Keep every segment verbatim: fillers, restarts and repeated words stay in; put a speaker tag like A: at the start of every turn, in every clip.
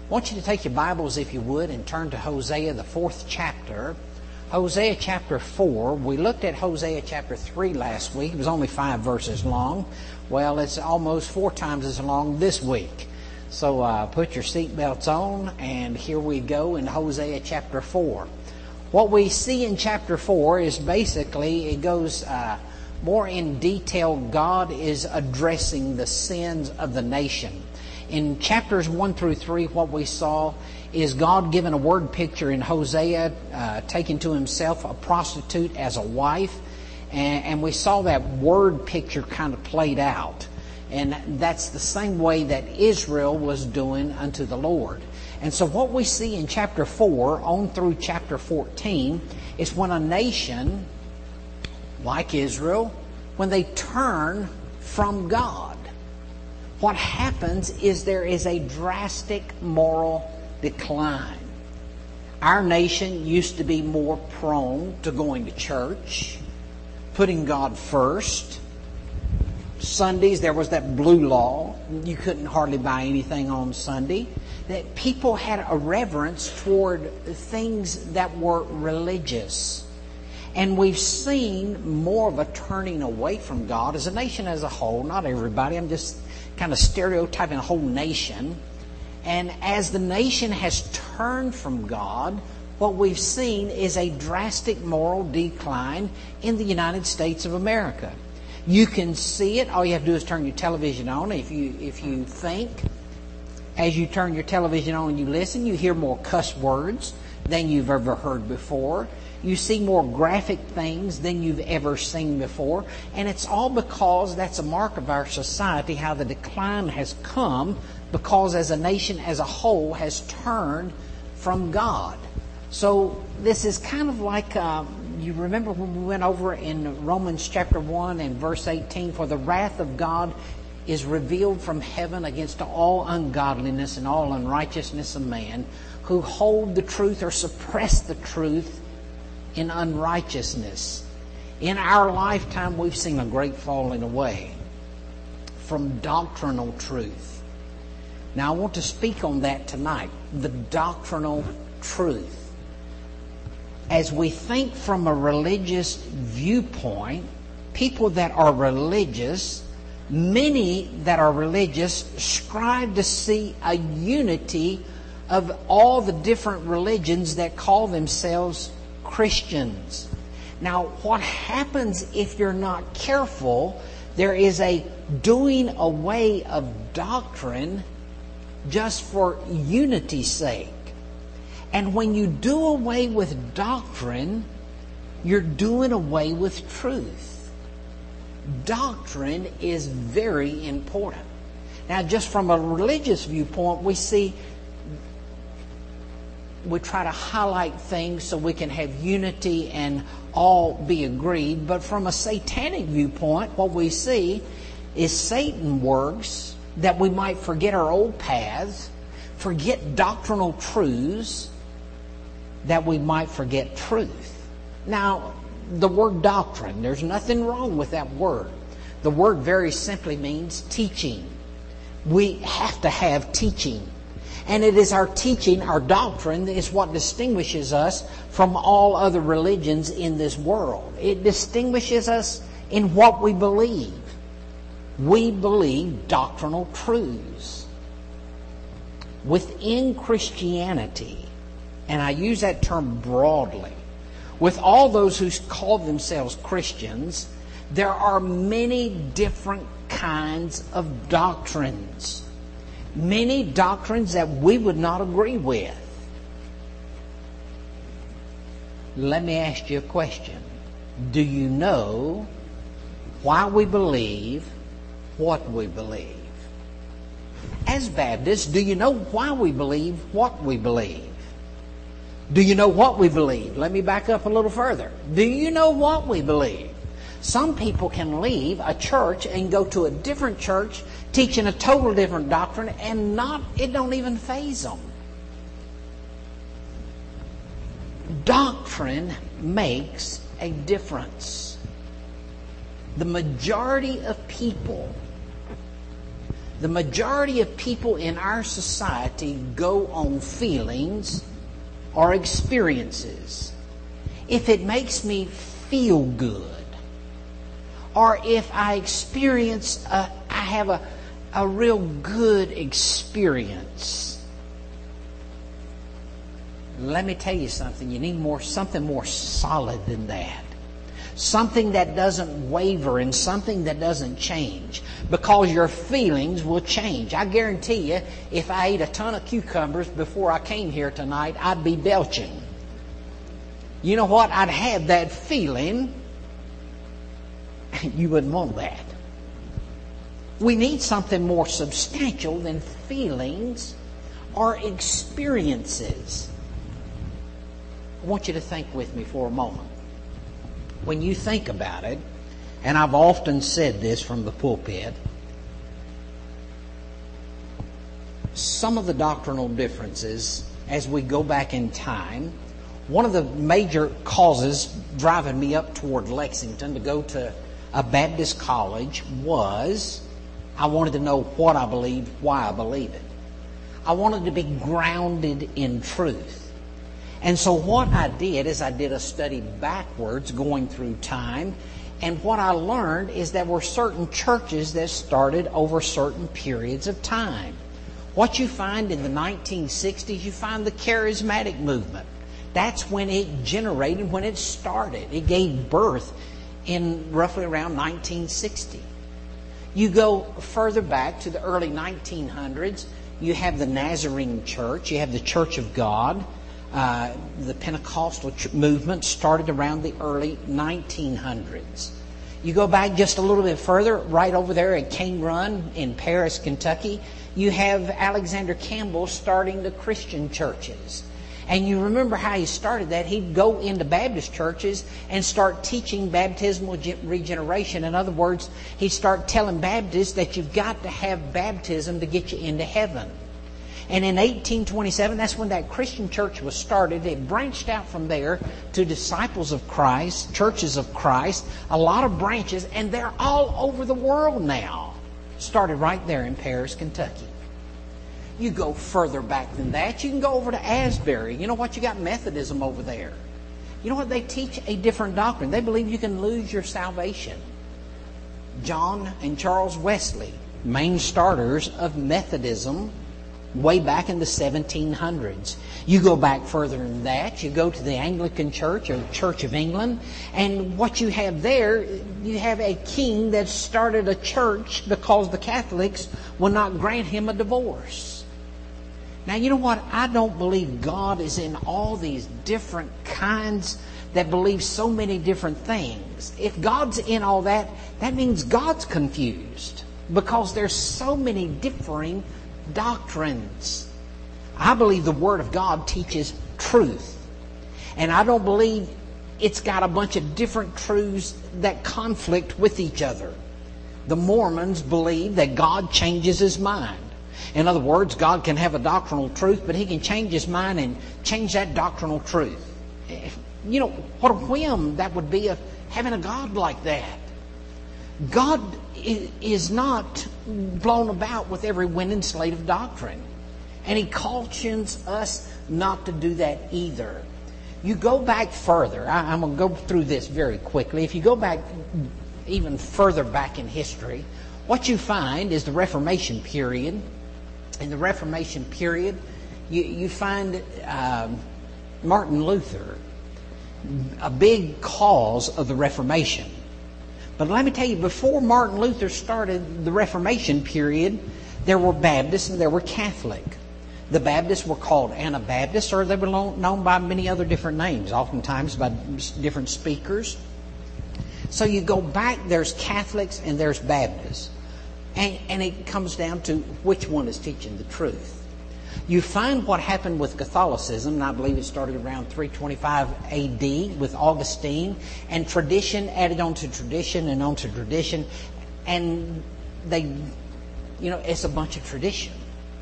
A: I want you to take your Bibles, if you would, and turn to Hosea, the fourth chapter. Hosea chapter four. We looked at Hosea chapter three last week. It was only five verses long. Well, it's almost four times as long this week. So uh, put your seatbelts on, and here we go in Hosea chapter four. What we see in chapter four is basically, it goes uh, more in detail. God is addressing the sins of the nation. In chapters one through three, what we saw is God given a word picture in Hosea, uh, taking to himself a prostitute as a wife. And, and we saw that word picture kind of played out. And that's the same way that Israel was doing unto the Lord. And so what we see in chapter four on through chapter fourteen is when a nation like Israel, when they turn from God, what happens is there is a drastic moral decline. Our nation used to be more prone to going to church, putting God first. Sundays, there was that blue law. You couldn't hardly buy anything on Sunday. That people had a reverence toward things that were religious. And we've seen more of a turning away from God as a nation as a whole. Not everybody. I'm just kind of stereotyping a whole nation. And as the nation has turned from God, what we've seen is a drastic moral decline in the United States of America. You can see it. All you have to do is turn your television on. If you if you think, as you turn your television on and you listen, you hear more cuss words than you've ever heard before. You see more graphic things than you've ever seen before. And it's all because that's a mark of our society, how the decline has come, because as a nation as a whole has turned from God. So this is kind of like, uh, you remember when we went over in Romans chapter one and verse eighteen, for the wrath of God is revealed from heaven against all ungodliness and all unrighteousness of man, who hold the truth or suppress the truth in unrighteousness. In our lifetime, we've seen a great falling away from doctrinal truth. Now, I want to speak on that tonight, the doctrinal truth. As we think from a religious viewpoint, people that are religious, many that are religious strive to see a unity of all the different religions that call themselves Christians. Now, what happens if you're not careful, there is a doing away of doctrine just for unity's sake. And when you do away with doctrine, you're doing away with truth. Doctrine is very important. Now, just from a religious viewpoint, we see we try to highlight things so we can have unity and all be agreed. But from a satanic viewpoint, what we see is Satan works that we might forget our old paths, forget doctrinal truths, that we might forget truth. Now, the word doctrine, there's nothing wrong with that word. The word very simply means teaching. We have to have teaching. And it is our teaching, our doctrine, that is what distinguishes us from all other religions in this world. It distinguishes us in what we believe. We believe doctrinal truths. Within Christianity, and I use that term broadly, with all those who call themselves Christians, there are many different kinds of doctrines. Many doctrines that we would not agree with. Let me ask you a question. Do you know why we believe what we believe? As Baptists, do you know why we believe what we believe? Do you know what we believe? Let me back up a little further. Do you know what we believe? Some people can leave a church and go to a different church teaching a total different doctrine and not it don't even faze them. Doctrine makes a difference. The majority of people The majority of people in our society go on feelings or experiences. If it makes me feel good, or if I experience, a, I have a, a real good experience. Let me tell you something. You need more, something more solid than that. Something that doesn't waver and something that doesn't change. Because your feelings will change. I guarantee you, if I ate a ton of cucumbers before I came here tonight, I'd be belching. You know what? I'd have that feeling. You wouldn't want that. We need something more substantial than feelings or experiences. I want you to think with me for a moment. When you think about it, and I've often said this from the pulpit, some of the doctrinal differences as we go back in time, one of the major causes driving me up toward Lexington to go to a Baptist college was I wanted to know what I believed, why I believe it. I wanted to be grounded in truth. And so what I did is I did a study backwards going through time. And what I learned is there were certain churches that started over certain periods of time. What you find in the nineteen sixties, you find the charismatic movement. That's when it generated, when it started. It gave birth in roughly around nineteen sixty. You go further back to the early nineteen hundreds, you have the Nazarene Church, you have the Church of God. Uh, the Pentecostal ch- movement started around the early nineteen hundreds. You go back just a little bit further, right over there at Cane Run in Paris, Kentucky, you have Alexander Campbell starting the Christian churches. And you remember how he started that. He'd go into Baptist churches and start teaching baptismal regeneration. In other words, he'd start telling Baptists that you've got to have baptism to get you into heaven. And in eighteen twenty-seven, that's when that Christian church was started. It branched out from there to Disciples of Christ, Churches of Christ, a lot of branches, and they're all over the world now. Started right there in Paris, Kentucky. You go further back than that, you can go over to Asbury. You know what? You got Methodism over there. You know what? They teach a different doctrine. They believe you can lose your salvation. John and Charles Wesley, main starters of Methodism, way back in the seventeen hundreds. You go back further than that, you go to the Anglican Church or the Church of England, and what you have there, you have a king that started a church because the Catholics would not grant him a divorce. Now, you know what? I don't believe God is in all these different kinds that believe so many different things. If God's in all that, that means God's confused because there's so many differing doctrines. I believe the Word of God teaches truth. And I don't believe it's got a bunch of different truths that conflict with each other. The Mormons believe that God changes His mind. In other words, God can have a doctrinal truth, but He can change His mind and change that doctrinal truth. You know, what a whim that would be of having a God like that. God is not blown about with every wind and slate of doctrine. And He cautions us not to do that either. You go back further. I, I'm going to go through this very quickly. If you go back even further back in history, what you find is the Reformation period. In the Reformation period, you, you find um, Martin Luther, a big cause of the Reformation. But let me tell you, before Martin Luther started the Reformation period, there were Baptists and there were Catholic. The Baptists were called Anabaptists, or they were known by many other different names, oftentimes by different speakers. So you go back, there's Catholics and there's Baptists. And, and it comes down to which one is teaching the truth. You find what happened with Catholicism, and I believe it started around three twenty-five A D with Augustine, and tradition added on to tradition and on to tradition, and they, you know, it's a bunch of tradition.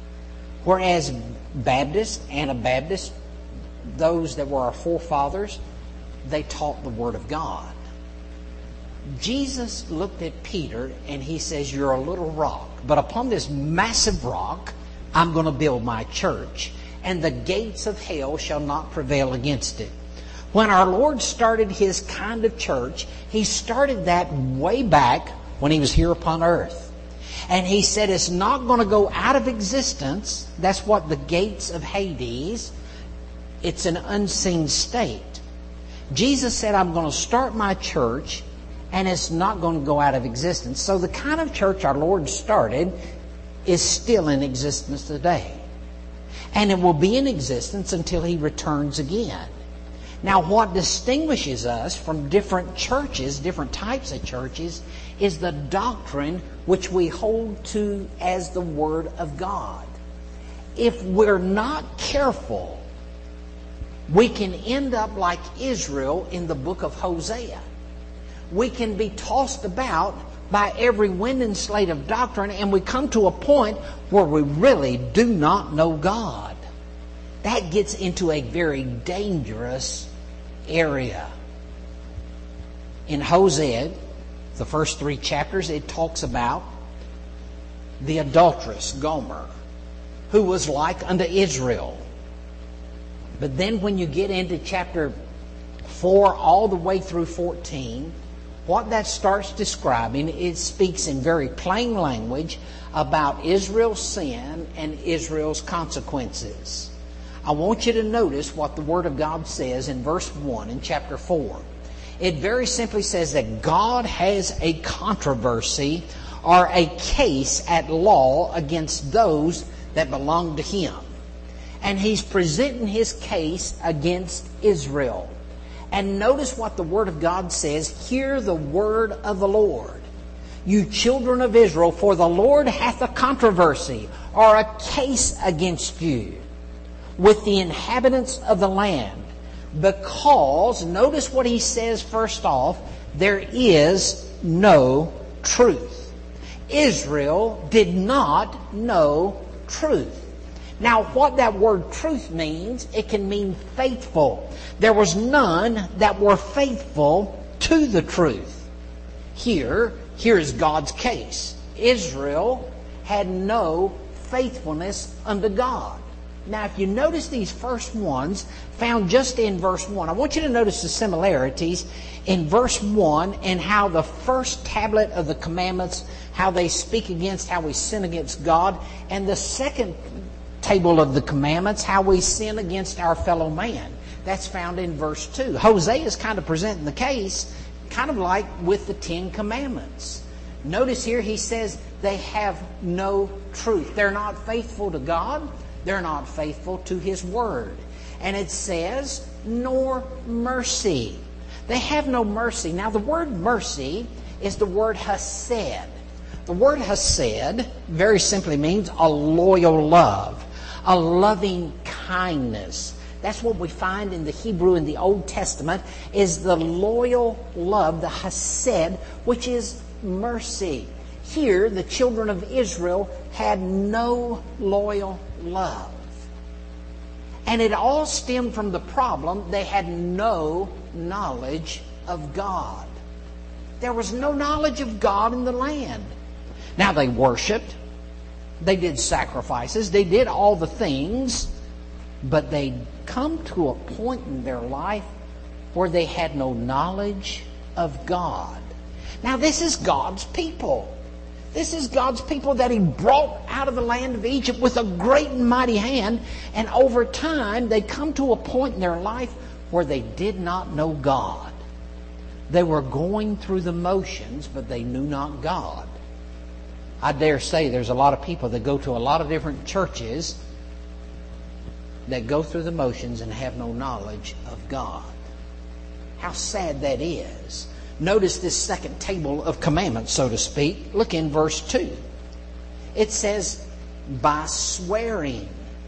A: Whereas Baptists, Anabaptists, those that were our forefathers, they taught the Word of God. Jesus looked at Peter and he says, you're a little rock, but upon this massive rock, I'm going to build my church, and the gates of hell shall not prevail against it. When our Lord started His kind of church, He started that way back when He was here upon earth. And He said it's not going to go out of existence. That's what the gates of Hades, it's an unseen state. Jesus said, I'm going to start my church, and it's not going to go out of existence. So the kind of church our Lord started is still in existence today. And it will be in existence until He returns again. Now, what distinguishes us from different churches, different types of churches, is the doctrine which we hold to as the Word of God. If we're not careful, we can end up like Israel in the book of Hosea. We can be tossed about by every wind and slate of doctrine, and we come to a point where we really do not know God. That gets into a very dangerous area. In Hosea, the first three chapters, it talks about the adulteress Gomer, who was like unto Israel. But then when you get into chapter four all the way through fourteen, what that starts describing, it speaks in very plain language about Israel's sin and Israel's consequences. I want you to notice what the Word of God says in verse one in chapter four. It very simply says that God has a controversy or a case at law against those that belong to Him. And He's presenting His case against Israel. And notice what the Word of God says. Hear the word of the Lord, you children of Israel, for the Lord hath a controversy or a case against you with the inhabitants of the land. Because, notice what He says first off, there is no truth. Israel did not know truth. Now, what that word truth means, it can mean faithful. There was none that were faithful to the truth. Here, here is God's case. Israel had no faithfulness unto God. Now, if you notice these first ones found just in verse one, I want you to notice the similarities in verse one and how the first tablet of the commandments, how they speak against, how we sin against God, and the second table of the commandments, how we sin against our fellow man. That's found in verse two. Hosea is kind of presenting the case, kind of like with the Ten Commandments. Notice here he says they have no truth. They're not faithful to God. They're not faithful to His Word. And it says, nor mercy. They have no mercy. Now the word mercy is the word hesed. The word hesed very simply means a loyal love, a loving kindness. That's what we find in the Hebrew in the Old Testament, is the loyal love, the hesed, which is mercy. Here, the children of Israel had no loyal love. And it all stemmed from the problem they had no knowledge of God. There was no knowledge of God in the land. Now they worshiped, they did sacrifices, they did all the things, but they'd come to a point in their life where they had no knowledge of God. Now this is God's people. This is God's people that He brought out of the land of Egypt with a great and mighty hand. And over time, they come to a point in their life where they did not know God. They were going through the motions, but they knew not God. I dare say there's a lot of people that go to a lot of different churches that go through the motions and have no knowledge of God. How sad that is. Notice this second table of commandments, so to speak. Look in verse two. It says, by swearing.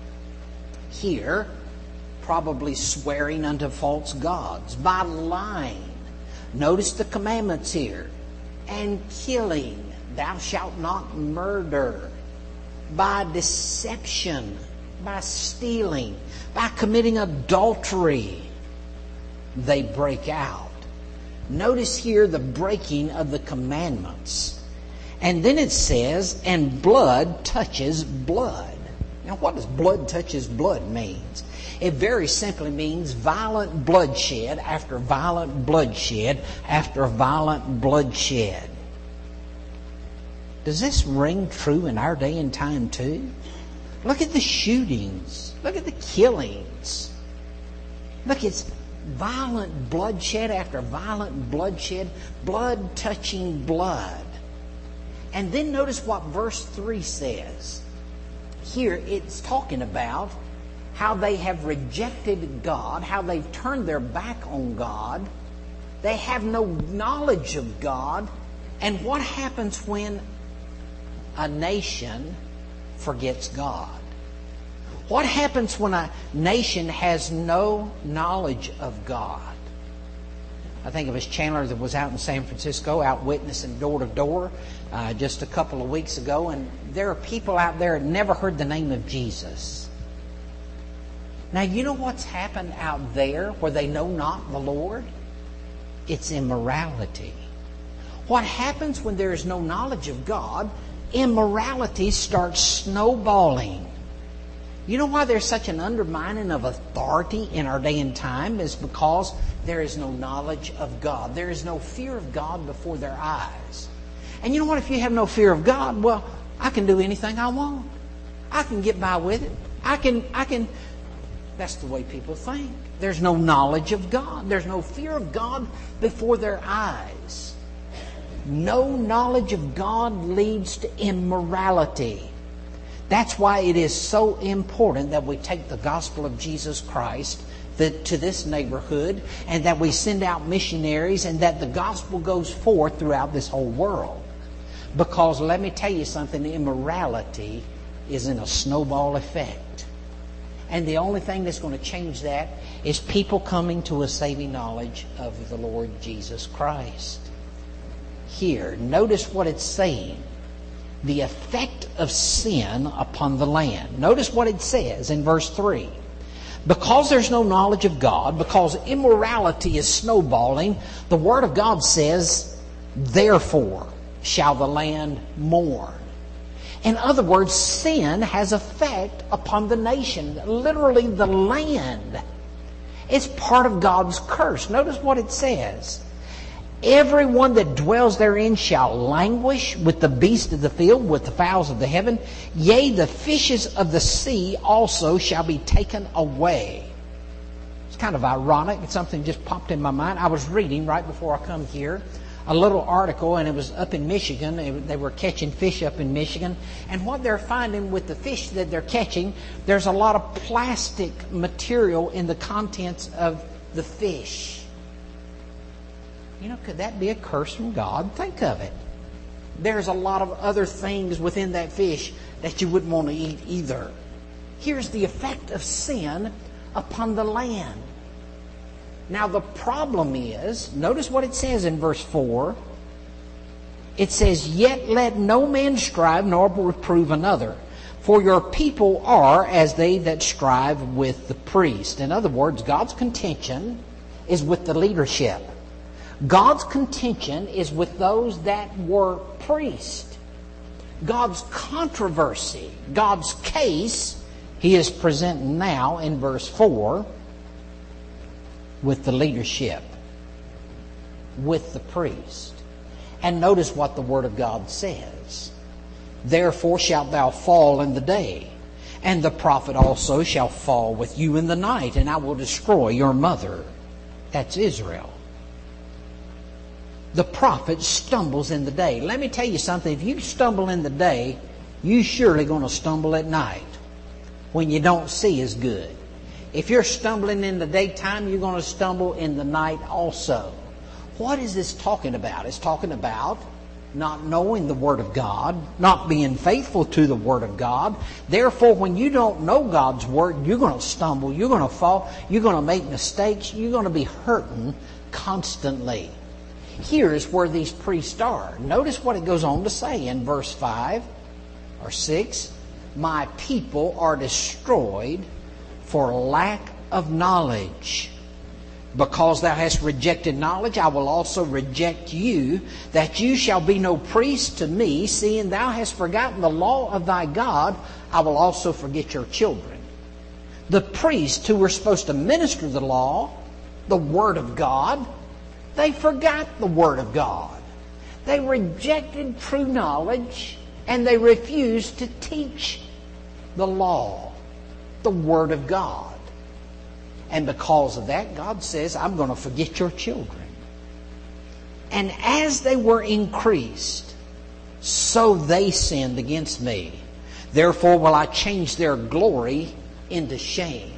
A: Here, probably swearing unto false gods. By lying. Notice the commandments here. And killing. Thou shalt not murder. By deception. By stealing. By committing adultery. They break out. Notice here the breaking of the commandments. And then it says, and blood touches blood. Now, what does blood touches blood means? It very simply means violent bloodshed after violent bloodshed after violent bloodshed. Does this ring true in our day and time too? Look at the shootings. Look at the killings. Look, it's violent bloodshed after violent bloodshed, blood touching blood. And then notice what verse three says. Here it's talking about how they have rejected God, how they've turned their back on God. They have no knowledge of God. And what happens when a nation forgets God? What happens when a nation has no knowledge of God? I think it was Chandler that was out in San Francisco, out witnessing door to door uh, just a couple of weeks ago, and there are people out there that never heard the name of Jesus. Now, you know what's happened out there where they know not the Lord? It's immorality. What happens when there is no knowledge of God? Immorality starts snowballing. You know why there's such an undermining of authority in our day and time? Is because there is no knowledge of God. There is no fear of God before their eyes. And you know what? If you have no fear of God, well, I can do anything I want. I can get by with it. I can, I can... That's the way people think. There's no knowledge of God. There's no fear of God before their eyes. No knowledge of God leads to immorality. That's why it is so important that we take the gospel of Jesus Christ to this neighborhood, and that we send out missionaries, and that the gospel goes forth throughout this whole world. Because let me tell you something, immorality is in a snowball effect. And the only thing that's going to change that is people coming to a saving knowledge of the Lord Jesus Christ. Here, notice what it's saying. The effect of sin upon the land. Notice what it says in verse three. Because there's no knowledge of God, because immorality is snowballing, the Word of God says, therefore shall the land mourn. In other words, sin has effect upon the nation, literally the land. It's part of God's curse. Notice what it says. Everyone that dwells therein shall languish with the beasts of the field, with the fowls of the heaven. Yea, the fishes of the sea also shall be taken away. It's kind of ironic. It's something just popped in my mind. I was reading right before I come here a little article, and it was up in Michigan. They were catching fish up in Michigan. And what they're finding with the fish that they're catching, there's a lot of plastic material in the contents of the fish. You know, could that be a curse from God? Think of it. There's a lot of other things within that fish that you wouldn't want to eat either. Here's the effect of sin upon the land. Now the problem is, notice what it says in verse four. It says, yet let no man strive nor reprove another. For your people are as they that strive with the priest. In other words, God's contention is with the leadership. God's contention is with those that were priests. God's controversy, God's case, He is presenting now in verse four with the leadership, with the priest. And notice what the Word of God says. Therefore shalt thou fall in the day, and the prophet also shall fall with you in the night, and I will destroy your mother. That's Israel. The prophet stumbles in the day. Let me tell you something. If you stumble in the day, you're surely going to stumble at night when you don't see as good. If you're stumbling in the daytime, you're going to stumble in the night also. What is this talking about? It's talking about not knowing the Word of God, not being faithful to the Word of God. Therefore, when you don't know God's Word, you're going to stumble, you're going to fall, you're going to make mistakes, you're going to be hurting constantly. Here is where these priests are. Notice what it goes on to say in verse five or six. My people are destroyed for lack of knowledge. Because thou hast rejected knowledge, I will also reject you, that you shall be no priest to me, seeing thou hast forgotten the law of thy God, I will also forget your children. The priests who were supposed to minister the law, the Word of God, they forgot the Word of God. They rejected true knowledge, and they refused to teach the law, the Word of God. And because of that, God says, I'm going to forget your children. And as they were increased, so they sinned against me. Therefore will I change their glory into shame.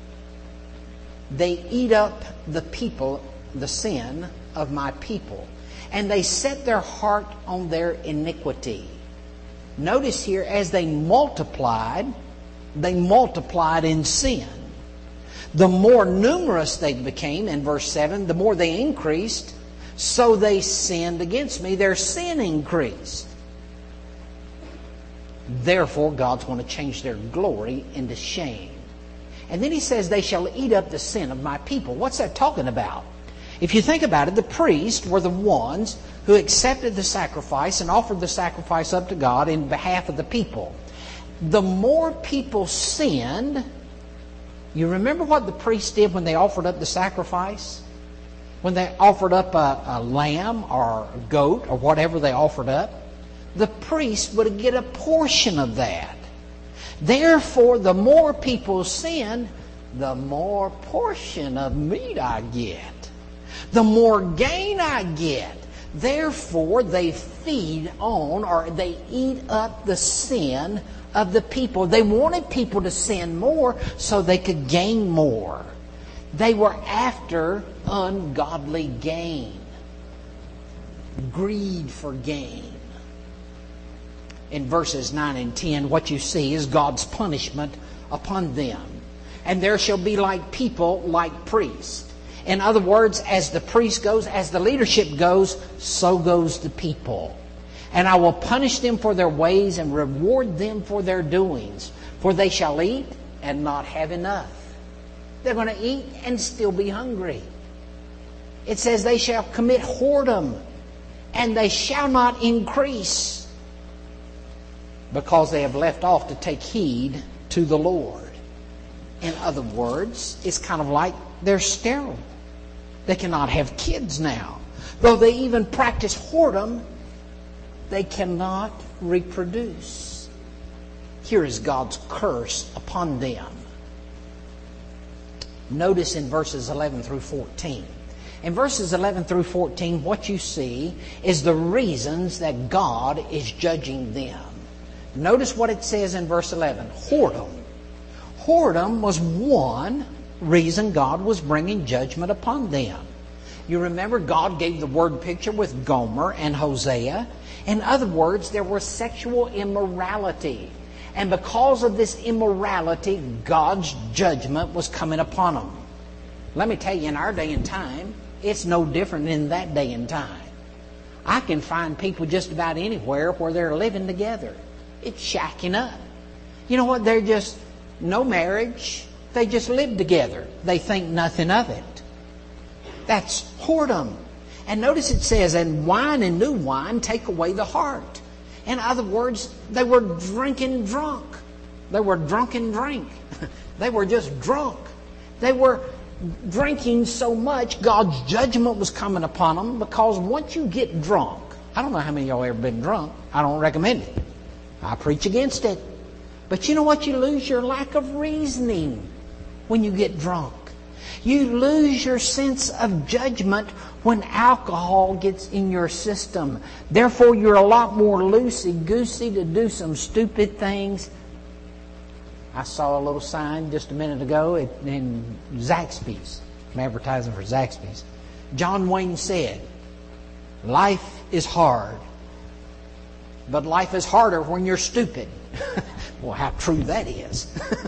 A: They eat up the people, the sin of my people, and they set their heart on their iniquity. Notice here, as they multiplied, they multiplied in sin. The more numerous they became, in verse seven, the more they increased, so they sinned against me. Their sin increased. Therefore, God's going to change their glory into shame. And then he says, they shall eat up the sin of my people. What's that talking about? If you think about it, the priests were the ones who accepted the sacrifice and offered the sacrifice up to God in behalf of the people. The more people sinned, you remember what the priests did when they offered up the sacrifice? When they offered up a, a lamb or a goat or whatever they offered up, the priest would get a portion of that. Therefore, the more people sin, the more portion of meat I get. The more gain I get. Therefore, they feed on, or they eat up the sin of the people. They wanted people to sin more so they could gain more. They were after ungodly gain. Greed for gain. In verses nine and ten, what you see is God's punishment upon them. And there shall be like people, like priests. In other words, as the priest goes, as the leadership goes, so goes the people. And I will punish them for their ways and reward them for their doings. For they shall eat and not have enough. They're going to eat and still be hungry. It says they shall commit whoredom and they shall not increase, because they have left off to take heed to the Lord. In other words, it's kind of like they're sterile. They cannot have kids now. Though they even practice whoredom, they cannot reproduce. Here is God's curse upon them. Notice in verses eleven through fourteen. In verses eleven through fourteen, what you see is the reasons that God is judging them. Notice what it says in verse eleven. Whoredom. Whoredom was one reason God was bringing judgment upon them. You remember God gave the word picture with Gomer and Hosea. In other words, there was sexual immorality. And because of this immorality, God's judgment was coming upon them. Let me tell you, in our day and time, it's no different in that day and time. I can find people just about anywhere where they're living together. It's shacking up. You know what? They're just no marriage. They just live together. They think nothing of it. That's whoredom. And notice it says, and wine and new wine take away the heart. In other words, they were drinking drunk. They were drunken drink. They were just drunk. They were drinking so much, God's judgment was coming upon them, because once you get drunk, I don't know how many of y'all ever been drunk. I don't recommend it. I preach against it. But you know what? You lose your lack of reasoning when you get drunk. You lose your sense of judgment when alcohol gets in your system. Therefore, you're a lot more loosey-goosey to do some stupid things. I saw a little sign just a minute ago in Zaxby's. I'm advertising for Zaxby's. John Wayne said, life is hard, but life is harder when you're stupid. Well, how true that is.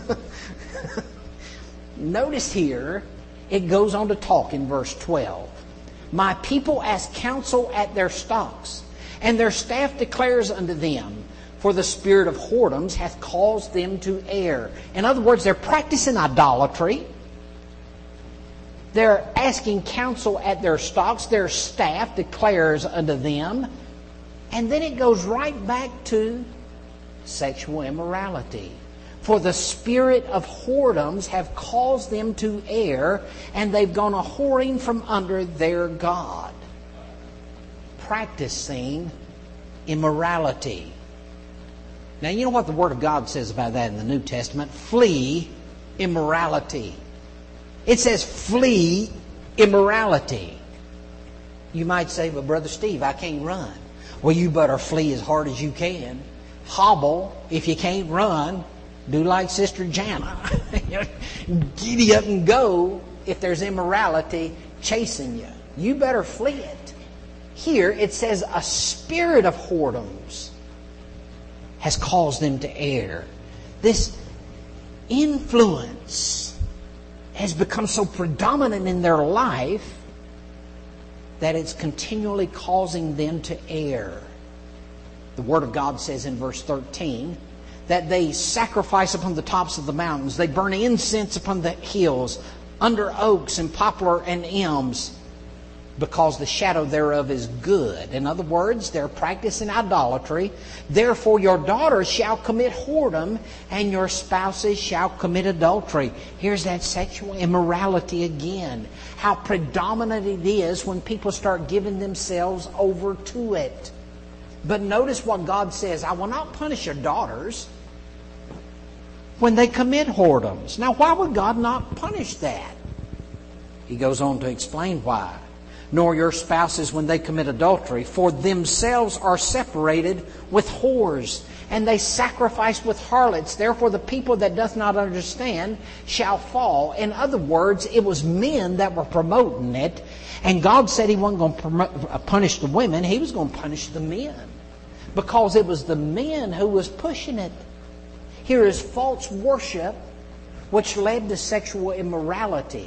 A: Notice here, it goes on to talk in verse twelve. My people ask counsel at their stocks, and their staff declares unto them, for the spirit of whoredoms hath caused them to err. In other words, they're practicing idolatry. They're asking counsel at their stocks. Their staff declares unto them. And then it goes right back to sexual immorality. For the spirit of whoredoms have caused them to err, and they've gone a whoring from under their God. Practicing immorality. Now, you know what the Word of God says about that in the New Testament? Flee immorality. It says flee immorality. You might say, well, Brother Steve, I can't run. Well, you better flee as hard as you can. Hobble if you can't run. Do like Sister Jana. Giddy up and go if there's immorality chasing you. You better flee it. Here it says a spirit of whoredoms has caused them to err. This influence has become so predominant in their life that it's continually causing them to err. The Word of God says in verse thirteen that they sacrifice upon the tops of the mountains. They burn incense upon the hills, under oaks and poplar and elms, because the shadow thereof is good. In other words, they're practicing idolatry. Therefore your daughters shall commit whoredom, and your spouses shall commit adultery. Here's that sexual immorality again. How predominant it is when people start giving themselves over to it. But notice what God says. I will not punish your daughters when they commit whoredoms. Now, why would God not punish that? He goes on to explain why. Nor your spouses when they commit adultery, for themselves are separated with whores, and they sacrifice with harlots. Therefore the people that doth not understand shall fall. In other words, it was men that were promoting it, and God said He wasn't going to promote, punish the women. He was going to punish the men, because it was the men who was pushing it. Here is false worship, which led to sexual immorality.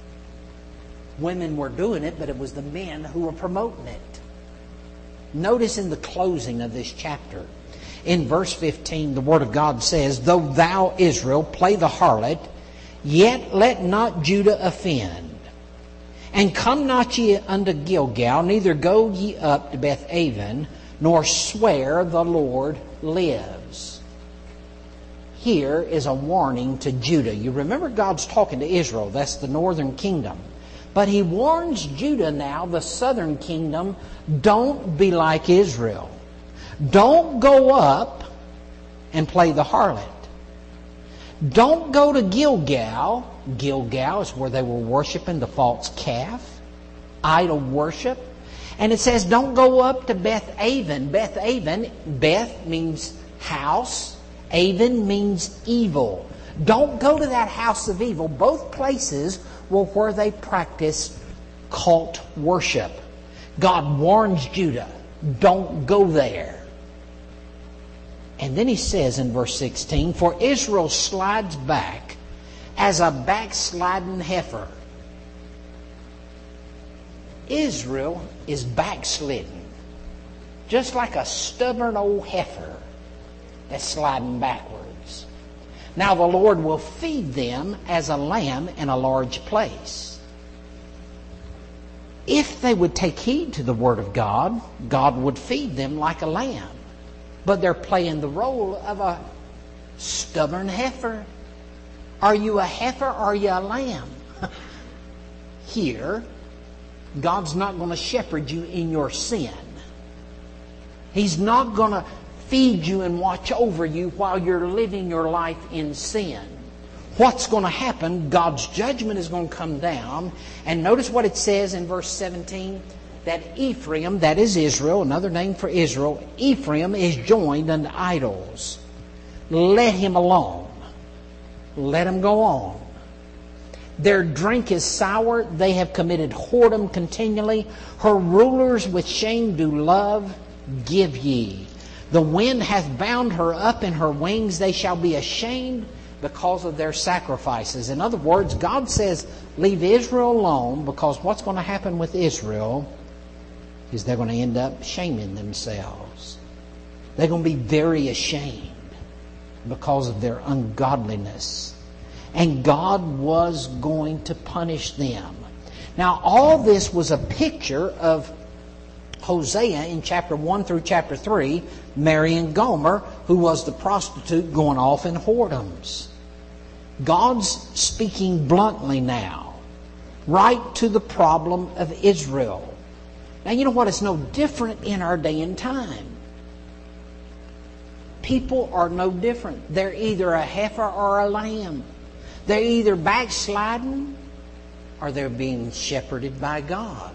A: Women were doing it, but it was the men who were promoting it. Notice in the closing of this chapter, in verse fifteen, the Word of God says, Though thou, Israel, play the harlot, yet let not Judah offend. And come not ye unto Gilgal, neither go ye up to Beth-aven, nor swear the Lord lives. Here is a warning to Judah. You remember God's talking to Israel. That's the northern kingdom. But He warns Judah now, the southern kingdom, don't be like Israel. Don't go up and play the harlot. Don't go to Gilgal. Gilgal is where they were worshiping the false calf, idol worship. And it says don't go up to Beth-aven. Beth-aven, Beth means house. Aven means evil. Don't go to that house of evil. Both places were where they practiced cult worship. God warns Judah, don't go there. And then He says in verse sixteen, For Israel slides back as a backsliding heifer. Israel is backslidden, just like a stubborn old heifer that's sliding backwards. Now the Lord will feed them as a lamb in a large place. If they would take heed to the Word of God, God would feed them like a lamb. But they're playing the role of a stubborn heifer. Are you a heifer or are you a lamb? Here, God's not going to shepherd you in your sin. He's not going to feed you and watch over you while you're living your life in sin. What's going to happen? God's judgment is going to come down. And notice what it says in verse seventeen. That Ephraim, that is Israel, another name for Israel, Ephraim is joined unto idols. Let him alone. Let him go on. Their drink is sour. They have committed whoredom continually. Her rulers with shame do love. Give ye. The wind hath bound her up in her wings. They shall be ashamed because of their sacrifices. In other words, God says, leave Israel alone, because what's going to happen with Israel is they're going to end up shaming themselves. They're going to be very ashamed because of their ungodliness. And God was going to punish them. Now, all this was a picture of Hosea in chapter one through chapter three, marrying Gomer, who was the prostitute going off in whoredoms. God's speaking bluntly now, right to the problem of Israel. Now, you know what? It's no different in our day and time. People are no different. They're either a heifer or a lamb. They're either backsliding or they're being shepherded by God.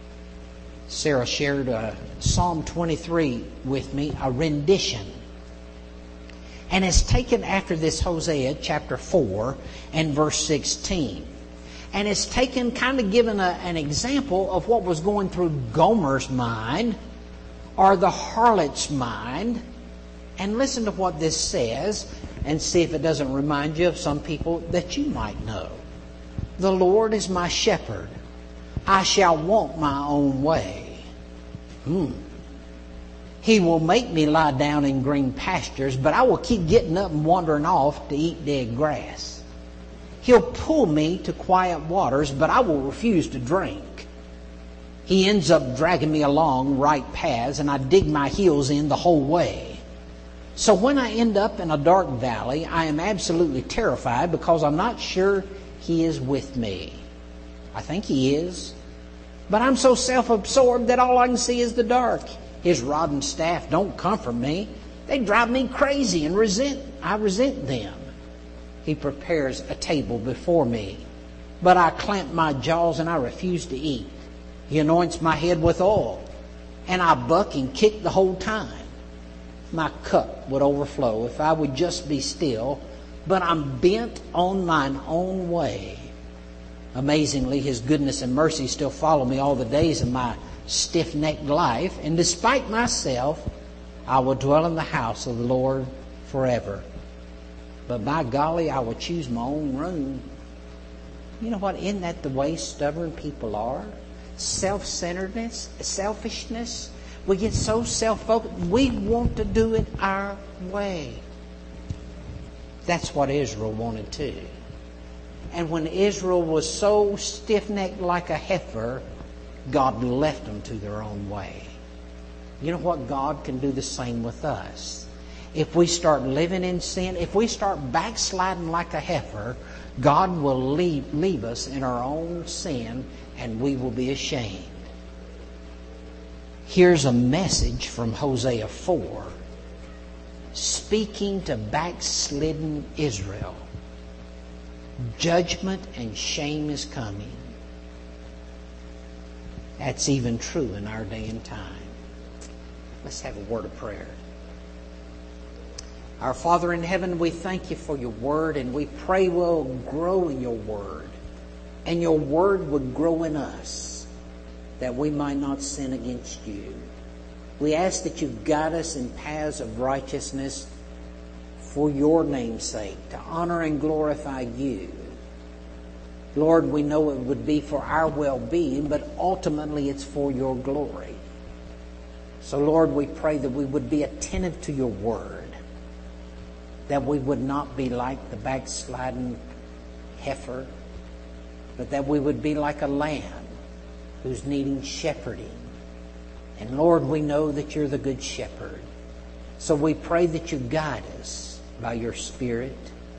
A: Sarah shared uh, Psalm twenty-three with me, a rendition. And it's taken after this Hosea chapter four and verse sixteen. And it's taken, kind of given a, an example of what was going through Gomer's mind or the harlot's mind. And listen to what this says and see if it doesn't remind you of some people that you might know. The Lord is my shepherd. I shall walk my own way. Hmm. He will make me lie down in green pastures, but I will keep getting up and wandering off to eat dead grass. He'll pull me to quiet waters, but I will refuse to drink. He ends up dragging me along right paths, and I dig my heels in the whole way. So when I end up in a dark valley, I am absolutely terrified because I'm not sure He is with me. I think He is. But I'm so self-absorbed that all I can see is the dark. His rod and staff don't comfort me. They drive me crazy and resent. I resent them. He prepares a table before me, but I clamp my jaws and I refuse to eat. He anoints my head with oil, and I buck and kick the whole time. My cup would overflow if I would just be still, but I'm bent on mine own way. Amazingly, His goodness and mercy still follow me all the days of my stiff-necked life, and despite myself, I will dwell in the house of the Lord forever. But by golly, I will choose my own room. You know what? Isn't that the way stubborn people are? Self-centeredness, selfishness. We get so self-focused. We want to do it our way. That's what Israel wanted too. And when Israel was so stiff-necked like a heifer, God left them to their own way. You know what? God can do the same with us. If we start living in sin, if we start backsliding like a heifer, God will leave, leave us in our own sin, and we will be ashamed. Here's a message from Hosea four, speaking to backslidden Israel. Judgment and shame is coming. That's even true in our day and time. Let's have a word of prayer. Our Father in heaven, we thank You for Your word, and we pray we'll grow in Your word, and Your word would grow in us, that we might not sin against You. We ask that You guide us in paths of righteousness for Your name's sake, to honor and glorify You. Lord, we know it would be for our well-being, but ultimately it's for Your glory. So, Lord, we pray that we would be attentive to Your word, that we would not be like the backsliding heifer, but that we would be like a lamb who's needing shepherding. And Lord, we know that You're the good shepherd. So we pray that You guide us by Your Spirit,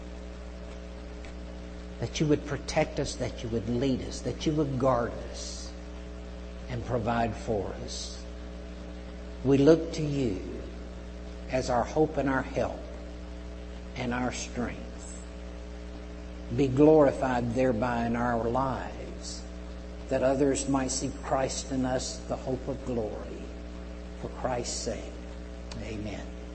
A: that You would protect us, that You would lead us, that You would guard us and provide for us. We look to You as our hope and our help and our strength. Be glorified thereby in our lives, that others might see Christ in us, the hope of glory. For Christ's sake, amen.